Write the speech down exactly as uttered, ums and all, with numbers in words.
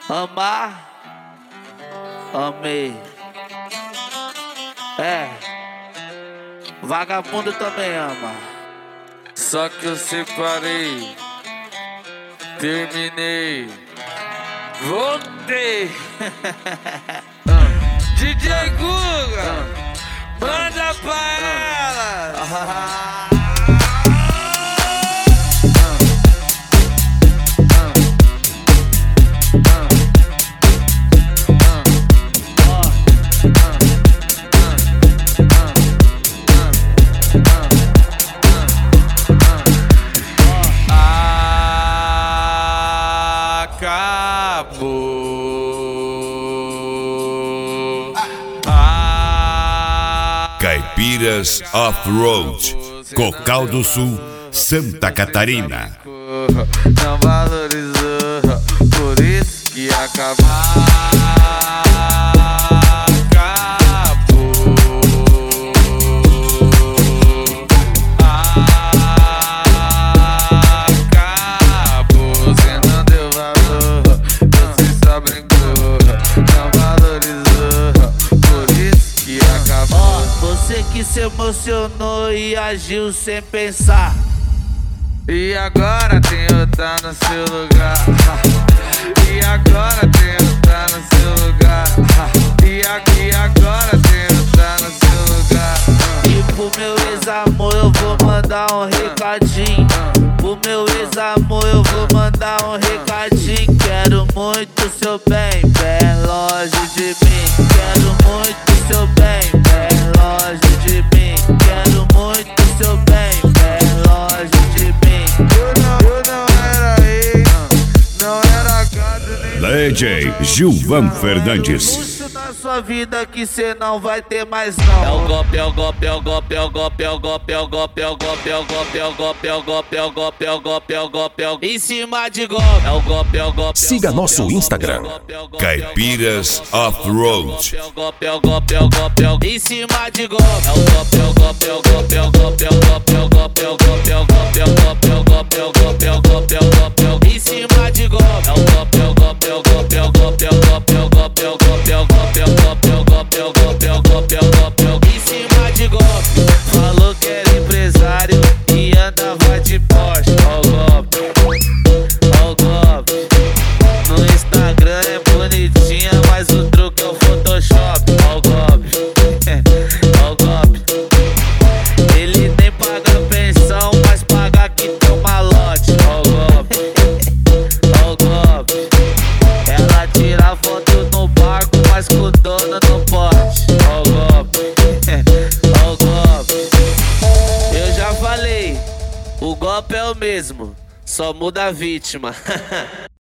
Amar, amei. É, vagabundo também ama. Só que eu separei, terminei, voltei. D J Guga, manda pra ela. Acabou. Caipiras Off-Road, Cocal do Sul, Santa Catarina. Não valorizou, por isso que acabou. Você que se emocionou e agiu sem pensar, e agora tem outra no seu lugar. E agora tem outra no seu lugar. E aqui agora tem outra no seu lugar. E pro meu ex-amor eu vou mandar um recadinho. Pro meu ex-amor eu vou mandar um recadinho. Quero muito seu bem, bem longe de mim. Quero muito seu bem, bem longe de mim. Quero muito seu bem, bem longe de mim. Eu não, eu não era aí, não era gado nem D J Gilvan Fernandes. Na sua vida que cê não vai ter mais não. É o golpe, é o golpe, é o golpe, é o golpe, é o golpe, é o golpe, é o golpe, é o golpe, é o golpe, é o golpe, é o golpe, é o golpe, é o golpe, é o em cima de golpe. É o golpe, é o golpe. Siga nosso Instagram, Caipiras Off-Road. É o golpe, é o golpe, é o golpe, é o em cima de golpe. É o golpe, é o golpe, é o golpe, é o golpe, é o golpe, é o golpe, é o golpe, é o golpe, é o golpe, é o golpe, é o golpe, é o golpe, é o golpe, é o em cima de golpe. É o golpe, é o golpe, é o golpe, é o golpe, é o golpe, é o golpe, é o golpe, é o golpe, é o golpe, é o golpe, é o golpe, é o golpe, é o golpe, é o em cima de golpe. Falou que era empresário e andava de Porsche. Ó o golpe, ó o golpe. No Instagram é bonitinha, mas o truque é o Photoshop. Ó o golpe, ó o golpe. Ele nem paga pensão, mas paga que tem um malote. Ó o golpe, ó o golpe. Ela tira foto no barco, mas com o dono no pote. Ó o golpe, ó o golpe. Eu já falei, o golpe é o mesmo, só muda a vítima.